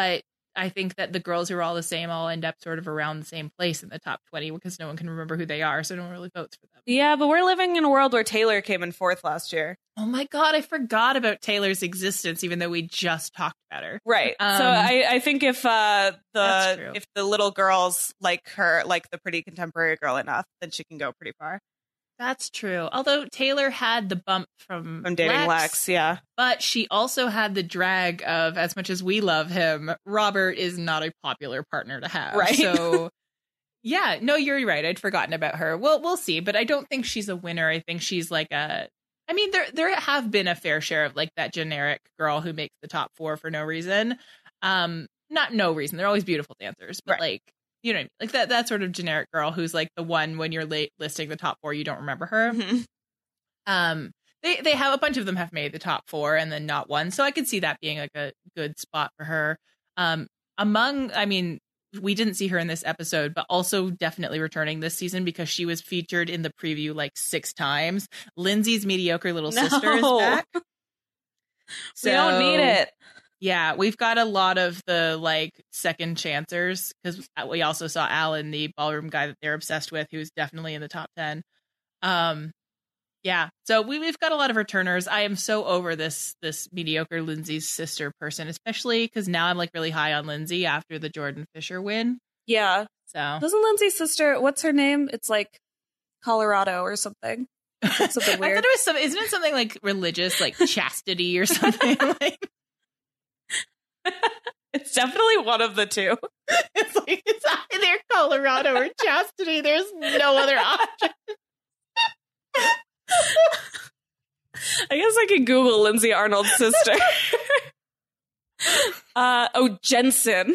B: I think that the girls who are all the same all end up sort of around the same place in the top 20 because no one can remember who they are, so no one really votes for them.
A: Yeah, but we're living in a world where Taylor came in 4th last year.
B: Oh my God, I forgot about Taylor's existence, even though we just talked about her.
A: Right. So I think if the little girls like her, like the pretty contemporary girl enough, then she can go pretty far.
B: That's true. Although Taylor had the bump from
A: dating Lex, yeah.
B: But she also had the drag of, as much as we love him, Robert is not a popular partner to have.
A: Right.
B: So, yeah, no, you're right. I'd forgotten about her. Well, we'll see. But I don't think she's a winner. I think she's like I mean, there have been a fair share of like that generic girl who makes the top 4 for no reason. Not no reason. They're always beautiful dancers, but like, you know, like that sort of generic girl who's like the one when you're listing the top 4, you don't remember her.
A: Mm-hmm.
B: They have a bunch of them have made the top 4 and then not one, so I could see that being like a good spot for her. I mean, we didn't see her in this episode, but also definitely returning this season because she was featured in the preview like 6 times. Lindsay's mediocre little sister is back.
A: So, we don't need it.
B: Yeah, we've got a lot of the like second chancers because we also saw Alan, the ballroom guy that they're obsessed with, who's definitely in the top 10. Yeah, so we've got a lot of returners. I am so over this mediocre Lindsay's sister person, especially because now I'm like really high on Lindsay after the Jordan Fisher win.
A: Yeah.
B: So
A: doesn't Lindsay's sister? What's her name? It's like Colorado or something. Something weird.
B: I thought it was isn't it something like religious, like chastity or something like.
A: It's definitely one of the two.
B: It's like it's either Colorado or chastity. There's no other option.
A: I guess I can Google Lindsay Arnold's sister. Jensen.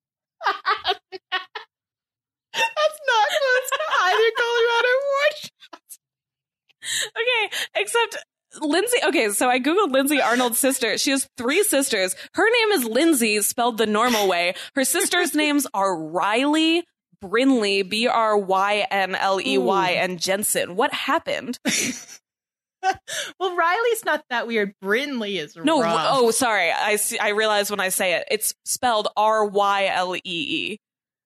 B: That's not close to either Colorado or chastity.
A: Okay, except Lindsay. Okay, so I Googled Lindsay Arnold's sister. She has 3 sisters. Her name is Lindsay, spelled the normal way. Her sisters' names are Riley, Brinley, Brynley, and Jensen. What happened?
B: Well, Riley's not that weird. Brinley is
A: no.
B: rough.
A: Oh, sorry. I realize when I say it, it's spelled Rylee.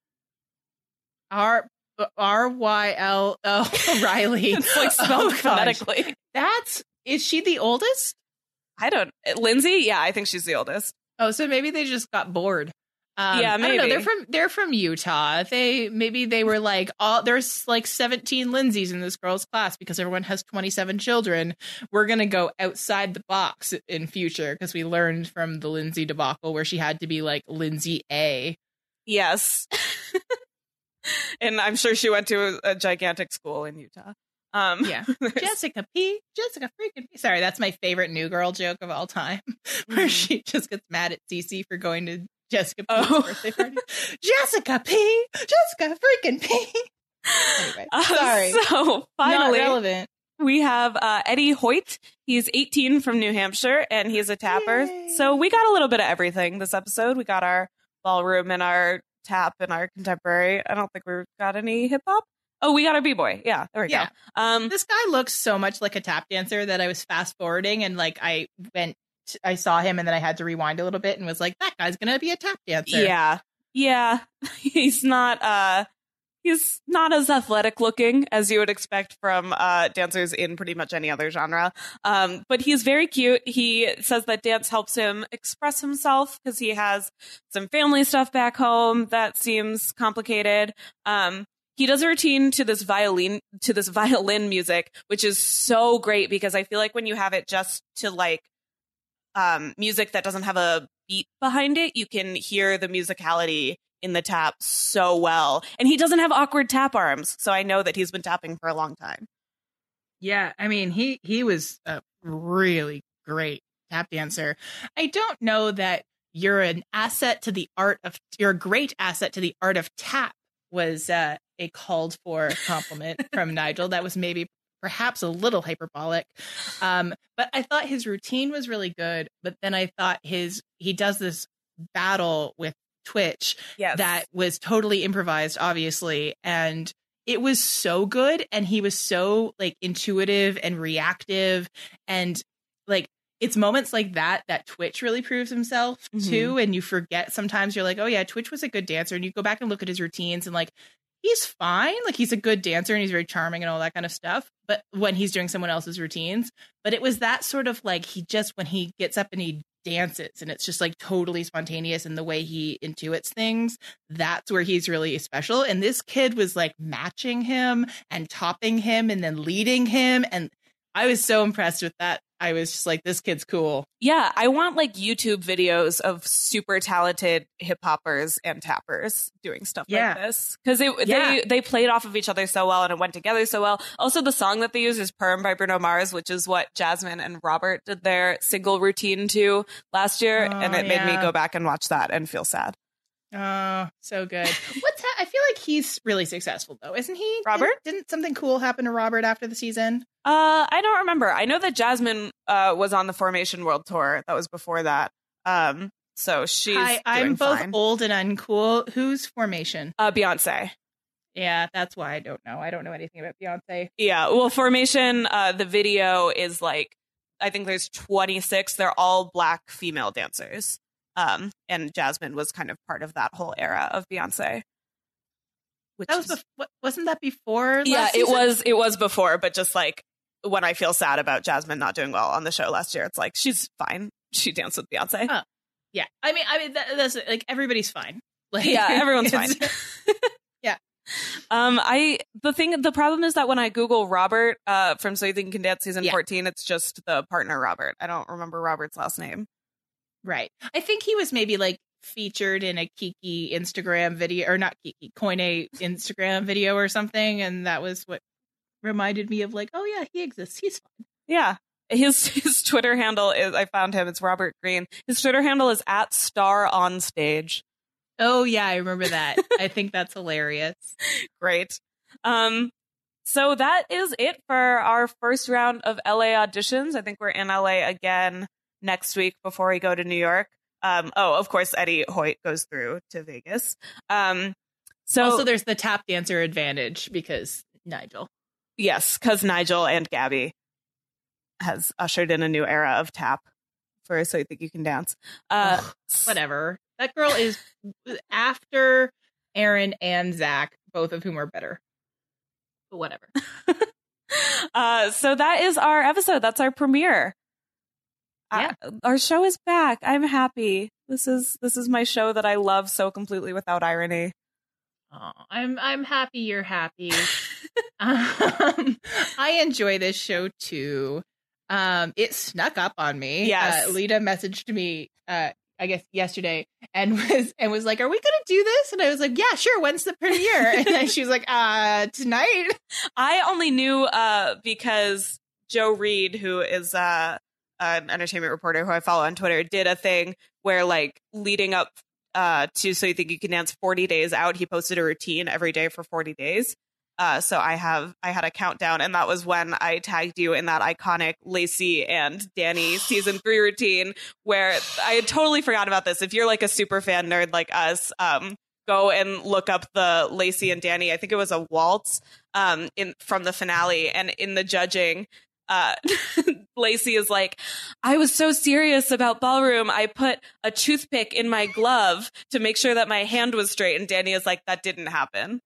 B: Ryl. Oh, Riley.
A: It's like spelled phonetically.
B: Is she the oldest?
A: Lindsay? Yeah, I think she's the oldest.
B: Oh, so maybe they just got bored.
A: Yeah, maybe.
B: I don't know. They're from Utah. They were like, there's like 17 Lindsays in this girl's class because everyone has 27 children. We're gonna go outside the box in future because we learned from the Lindsay debacle where she had to be like Lindsay A.
A: Yes. And I'm sure she went to a gigantic school in Utah.
B: Yeah. Jessica freaking P. Sorry, that's my favorite New Girl joke of all time, where she just gets mad at Cece for going to Jessica P's birthday party. Jessica freaking P. Anyway, sorry.
A: So finally,
B: not relevant.
A: We have Eddie Hoyt. He's 18 from New Hampshire, and he's a tapper. Yay. So we got a little bit of everything this episode. We got our ballroom and our tap and our contemporary. I don't think we've got any hip hop. Oh, we got a b-boy. Yeah, there we go.
B: This guy looks so much like a tap dancer that I was fast forwarding and like I saw him and then I had to rewind a little bit and was like, that guy's gonna be a tap dancer.
A: Yeah. He's not as athletic looking as you would expect from dancers in pretty much any other genre. But he's very cute. He says that dance helps him express himself because he has some family stuff back home that seems complicated. He does a routine to this violin music, which is so great because I feel like when you have it just to like music that doesn't have a beat behind it, you can hear the musicality in the tap so well. And he doesn't have awkward tap arms, so I know that he's been tapping for a long time.
B: Yeah, I mean, he was a really great tap dancer. I don't know that you're a great asset to the art of tap was a called for compliment from Nigel. That was perhaps a little hyperbolic. But I thought his routine was really good. But then I thought he does this battle with Twitch that was totally improvised, obviously. And it was so good. And he was so like intuitive and reactive. And like, it's moments like that Twitch really proves himself too. And you forget sometimes, you're like, oh yeah, Twitch was a good dancer. And you go back and look at his routines and like, he's fine. Like he's a good dancer and he's very charming and all that kind of stuff. But when he's doing someone else's routines, but it was that sort of like, when he gets up and he dances and it's just like totally spontaneous in the way he intuits things, that's where he's really special. And this kid was like matching him and topping him and then leading him. And I was so impressed with that. I was just like, this kid's cool.
A: Yeah, I want like YouTube videos of super talented hip hoppers and tappers doing stuff like this, because they played off of each other so well and it went together so well. Also, the song that they use is "Perm" by Bruno Mars, which is what Jasmine and Robert did their single routine to last year, and it made me go back and watch that and feel sad.
B: Oh, so good. I feel like he's really successful though, isn't he?
A: Robert?
B: Didn't something cool happen to Robert after the season?
A: I don't remember. I know that Jasmine was on the Formation World Tour. That was before that. So she's
B: I'm both
A: fine.
B: Old and uncool. Who's Formation?
A: Beyonce.
B: Yeah, that's why I don't know. I don't know anything about Beyonce.
A: Yeah, well, Formation, the video is like, I think there's 26. They're all Black female dancers. And Jasmine was kind of part of that whole era of Beyonce.
B: Wasn't that before?
A: Yeah,
B: season?
A: it was before, but just like when I feel sad about Jasmine not doing well on the show last year, it's like she's fine. She danced with Beyonce.
B: Oh, yeah. I mean that's like everybody's fine. Like,
A: yeah, everyone's fine.
B: Yeah.
A: The problem is that when I Google Robert from So You Think You Can Dance season 14, it's just the partner Robert. I don't remember Robert's last name.
B: Right. I think he was maybe like featured in a Kiki Instagram video, or not Kiki, Koine Instagram video or something, and that was what reminded me of like, oh yeah, he exists. He's fine.
A: Yeah. His Twitter handle is, I found him, it's Robert Green. His Twitter handle is @StarOnStage.
B: Oh yeah, I remember that. I think that's hilarious.
A: Great. So that is it for our first round of LA auditions. I think we're in LA again next week before we go to New York. Of course, Eddie Hoyt goes through to Vegas. So
B: also there's the tap dancer advantage because Nigel.
A: Yes, because Nigel and Gabby has ushered in a new era of tap for So You Think You Can Dance.
B: Whatever. That girl is after Aaron and Zach, both of whom are better. But whatever.
A: So that is our episode. That's our premiere.
B: Yeah.
A: Our show is back. I'm happy. This is my show that I love so completely without irony.
B: Oh, I'm happy you're happy. I enjoy this show too. It snuck up on me.
A: Yes.
B: Lita messaged me I guess yesterday and was like, are we gonna do this? And I was like, yeah, sure, when's the premiere? And then she was like, tonight.
A: I only knew because Joe Reed, who is an entertainment reporter who I follow on Twitter, did a thing where like leading up to So You Think You Can Dance 40 days out, he posted a routine every day for 40 days. So I had a countdown, and that was when I tagged you in that iconic Lacey and Danny season 3 routine, where I had totally forgot about this. If you're like a super fan nerd like us, go and look up the Lacey and Danny. I think it was a waltz from the finale, and in the judging, Lacey is like, I was so serious about ballroom, I put a toothpick in my glove to make sure that my hand was straight, and Danny is like, that didn't happen.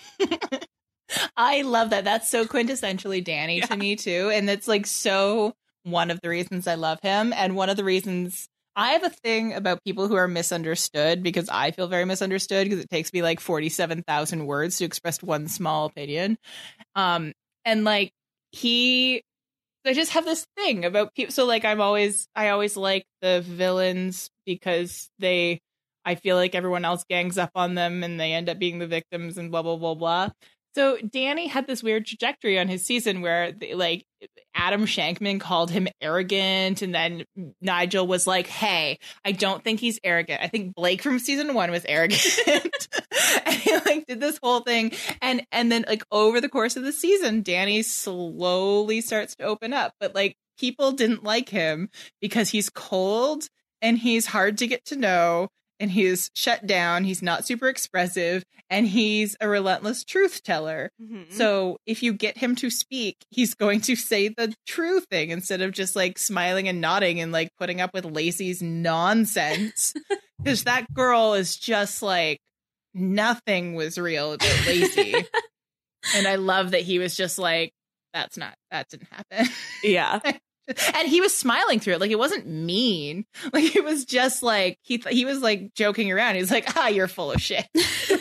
B: I love that. That's so quintessentially Danny to me too. And it's like so one of the reasons I love him. And one of the reasons I have a thing about people who are misunderstood, because I feel very misunderstood because it takes me like 47,000 words to express one small opinion. And like I just have this thing about people. So like I always like the villains because I feel like everyone else gangs up on them and they end up being the victims and blah, blah, blah, blah. So Danny had this weird trajectory on his season where like Adam Shankman called him arrogant, and then Nigel was like, hey, I don't think he's arrogant. I think Blake from season 1 was arrogant. And he like did this whole thing. And then like over the course of the season, Danny slowly starts to open up. But like people didn't like him because he's cold and he's hard to get to know. and he is shut down. He's not super expressive, and he's a relentless truth teller.
A: Mm-hmm.
B: So if you get him to speak, he's going to say the true thing instead of just like smiling and nodding and like putting up with Lacey's nonsense. Because that girl is just like, nothing was real about Lacey. And I love that he was just like, that didn't happen.
A: Yeah.
B: And he was smiling through it. Like, it wasn't mean. Like, it was just like, he was like joking around. He's like, you're full of shit.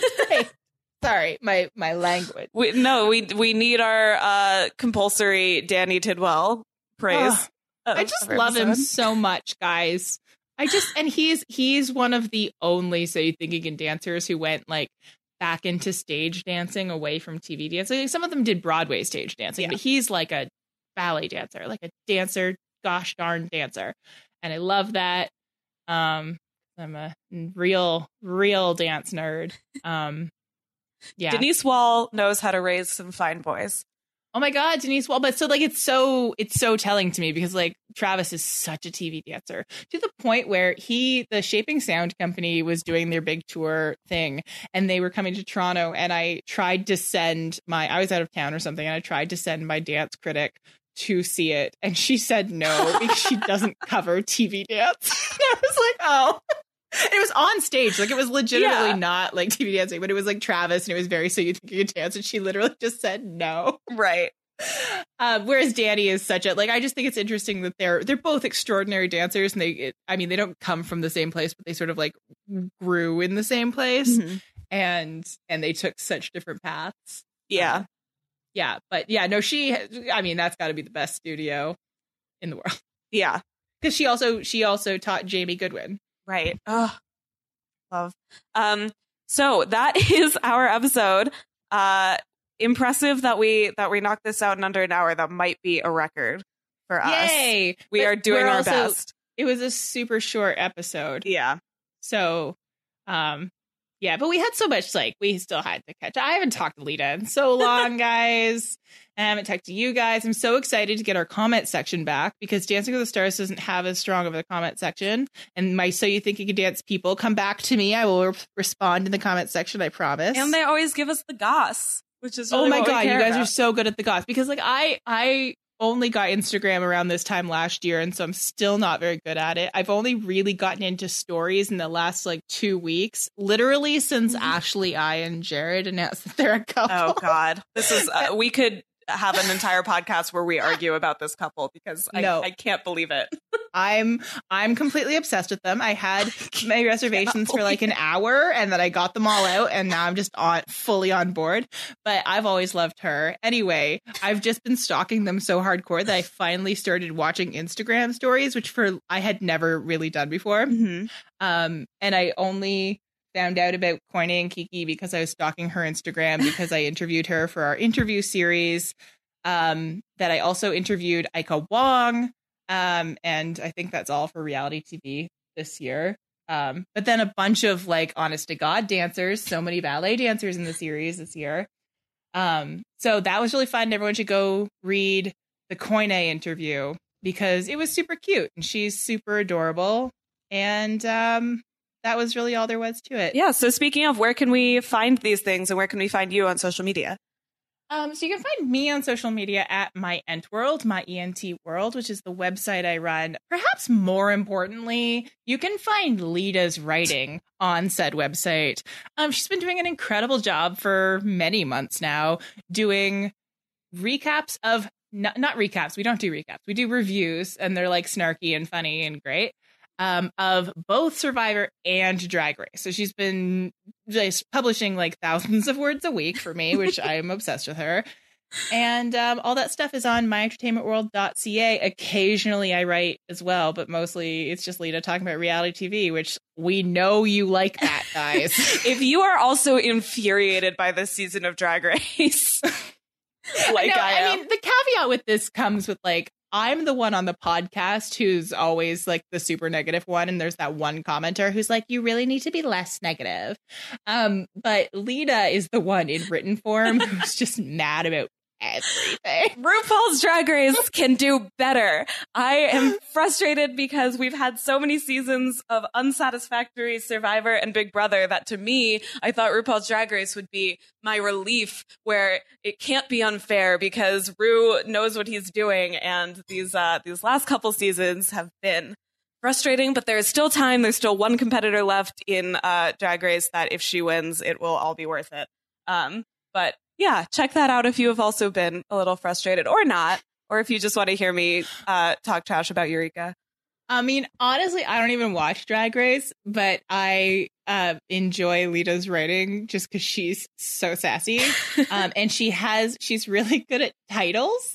B: Sorry, my language.
A: We need our compulsory Danny Tidwell praise.
B: I just love him so much, guys. And he's one of the only So You Think You Can dancers who went like back into stage dancing away from TV dancing. Like, some of them did Broadway stage dancing, but he's like a ballet dancer, like a dancer, gosh darn dancer. And I love that. I'm a real dance nerd. Yeah.
A: Denise Wall knows how to raise some fine boys.
B: Oh my God, Denise Wall. But so like it's so telling to me because like Travis is such a TV dancer to the point where the Shaping Sound company was doing their big tour thing and they were coming to Toronto, and I tried to send I was out of town or something, and I tried to send my dance critic to see it, and she said no because she doesn't cover TV dance. And I was like, oh. It was on stage, like it was legitimately not like TV dancing, but it was like Travis, and it was very So You Think You Can Dance, and she literally just said no.
A: Right.
B: Whereas Danny is such a like, I just think it's interesting that they're both extraordinary dancers, and they don't come from the same place, but they sort of like grew in the same place, and they took such different paths.
A: Yeah.
B: But yeah, no, that's got to be the best studio in the world.
A: Yeah,
B: because she also taught Jamie Goodwin.
A: Right. Oh, love. So that is our episode. Impressive that we knocked this out in under an hour. That might be a record for us.
B: Yay!
A: We are doing our best.
B: It was a super short episode.
A: Yeah.
B: So, yeah, but we had so much, like, we still had to catch. I haven't talked to Lita in so long, guys. I haven't talked to you guys. I'm so excited to get our comment section back because Dancing with the Stars doesn't have as strong of a comment section. And my So You Think You Can Dance people, come back to me. I will respond in the comment section, I promise.
A: And they always give us the goss, which is really
B: oh my God, you guys
A: about.
B: are so good at the goss. Because, like, I only got Instagram around this time last year, and so I'm still not very good at it. I've only really gotten into stories in the last like 2 weeks, literally since Ashley, and Jared announced that they're a couple.
A: Oh God, this is we could have an entire podcast where we argue about this couple because I can't believe it.
B: I'm completely obsessed with them. I had my reservations for like an hour, and then I got them all out, and now I'm just fully on board. But I've always loved her. Anyway, I've just been stalking them so hardcore that I finally started watching Instagram stories, which I had never really done before.
A: Mm-hmm.
B: And I only found out about Koine and Kiki because I was stalking her Instagram because I interviewed her for our interview series. That I also interviewed Aika Wong. And I think that's all for reality TV this year. But then a bunch of like honest to God dancers, so many ballet dancers in the series this year. So that was really fun. Everyone should go read the Koine interview because it was super cute and she's super adorable. And that was really all there was to it.
A: Yeah. So speaking of, where can we find these things and where can we find you on social media?
B: So you can find me on social media at my Entworld, my ENT World, which is the website I run. Perhaps more importantly, you can find Lita's writing on said website. She's been doing an incredible job for many months now, doing recaps of not recaps. We don't do recaps. We do reviews, and they're like snarky and funny and great. Of both Survivor and Drag Race. So she's been just publishing like thousands of words a week for me, which I'm obsessed with her. And all that stuff is on myentertainmentworld.ca. Occasionally I write as well, but mostly it's just Lita talking about reality TV, which we know you like that, guys.
A: If you are also infuriated by this season of Drag Race, like I am.
B: I mean, the caveat with this comes with like, I'm the one on the podcast who's always like the super negative one. And there's that one commenter who's like, you really need to be less negative. But Lita is the one in written form who's just mad about everything.
A: RuPaul's Drag Race can do better. I am frustrated because we've had so many seasons of unsatisfactory Survivor and Big Brother that to me, I thought RuPaul's Drag Race would be my relief, where it can't be unfair because Ru knows what he's doing, and these last couple seasons have been frustrating, but there is still time. There's still one competitor left in Drag Race that if she wins, it will all be worth it. But yeah, check that out if you have also been a little frustrated or not, or if you just want to hear me talk trash about Eureka.
B: I mean, honestly, I don't even watch Drag Race, but I enjoy Lita's writing just because she's so sassy. And she's really good at titles.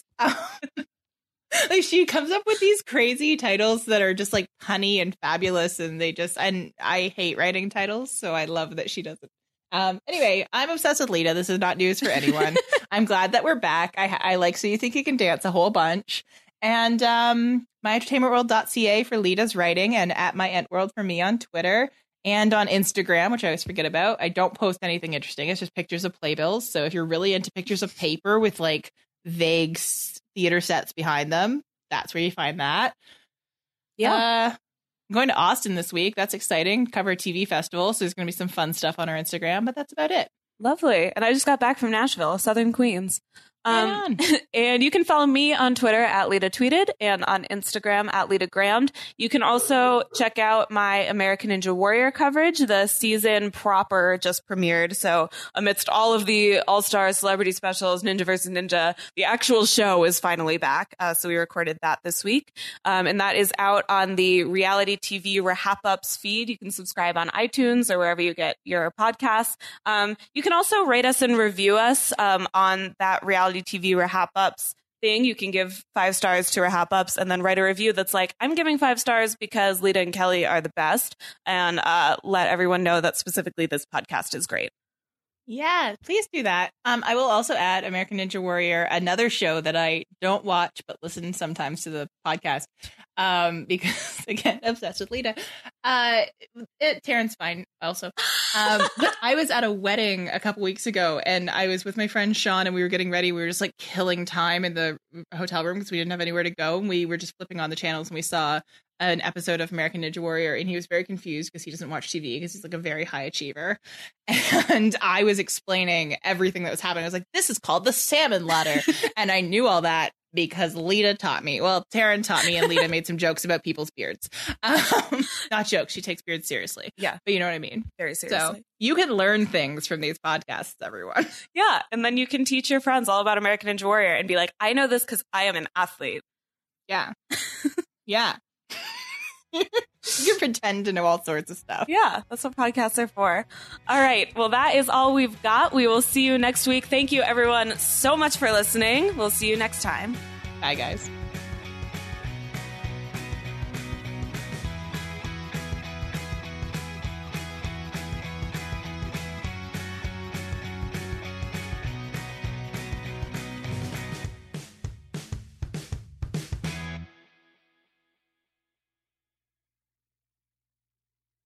B: Like, she comes up with these crazy titles that are just like punny and fabulous, and I hate writing titles, so I love that she does it. Anyway, I'm obsessed with Lita. This is not news for anyone. I'm glad that we're back. I like So You Think You Can Dance a whole bunch. And myentertainmentworld.ca for Lita's writing, and at myentworld for me on Twitter and on Instagram, which I always forget about. I don't post anything interesting. It's just pictures of playbills. So if you're really into pictures of paper with like vague theater sets behind them, that's where you find that.
A: Yeah.
B: I'm going to Austin this week. That's exciting. Cover a TV festival. So there's going to be some fun stuff on our Instagram, but that's about it.
A: Lovely. And I just got back from Nashville, Southern Queens.
B: And
A: you can follow me on Twitter at Lita Tweeted and on Instagram at Lita Grammed. You can also check out my American Ninja Warrior coverage. The season proper just premiered. So amidst all of the All-Star celebrity specials, Ninja vs. Ninja, the actual show is finally back. So we recorded that this week. And that is out on the Reality TV Rehap-Ups feed. You can subscribe on iTunes or wherever you get your podcasts. You can also rate us and review us on that Reality TV Rehap-Ups thing. You can give 5 stars to Rehap-Ups and then write a review that's like, I'm giving 5 stars because Lita and Kelly are the best, and let everyone know that specifically this podcast is great.
B: yeah, please do that. I will also add American Ninja Warrior, another show that I don't watch but listen sometimes to the podcast, because again, obsessed with Lita. Taryn's fine also. But I was at a wedding a couple weeks ago, and I was with my friend Sean, and we were getting ready. We were just like killing time in the hotel room because we didn't have anywhere to go, and we were just flipping on the channels, and we saw an episode of American Ninja Warrior, and he was very confused because he doesn't watch TV because he's like a very high achiever. And I was explaining everything that was happening. I was like, this is called the salmon ladder. And I knew all that because Lita taught me. Well, Taryn taught me, and Lita made some jokes about people's beards. Not jokes. She takes beards seriously.
A: Yeah.
B: But you know what I mean?
A: Very seriously.
B: So you can learn things from these podcasts, everyone.
A: Yeah. And then you can teach your friends all about American Ninja Warrior and be like, I know this because I am an athlete.
B: Yeah. Yeah. You can pretend to know all sorts of stuff.
A: Yeah, that's what podcasts are for. All right. Well, that is all we've got. We will see you next week. Thank you, everyone, so much for listening. We'll see you next time.
B: Bye, guys.